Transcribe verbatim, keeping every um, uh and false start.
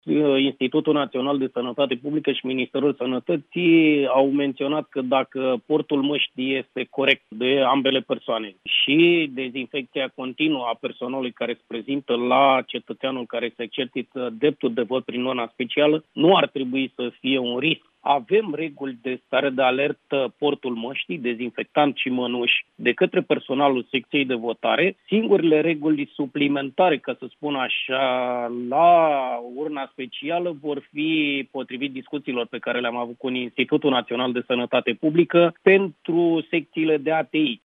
Institutul Național de Sănătate Publică și Ministerul Sănătății au menționat că dacă portul măștii este corect de ambele persoane și dezinfecția continuă a personalului care se prezintă la cetățeanul care se exercită dreptul de vot prin norma specială, nu ar trebui să fie un risc. Avem reguli de stare de alertă, portul măștii, dezinfectant și mănuși de către personalul secției de votare. Singurele reguli suplimentare, ca să spun așa, la urna specială vor fi, potrivit discuțiilor pe care le-am avut cu Institutul Național de Sănătate Publică, pentru secțiile de A T I.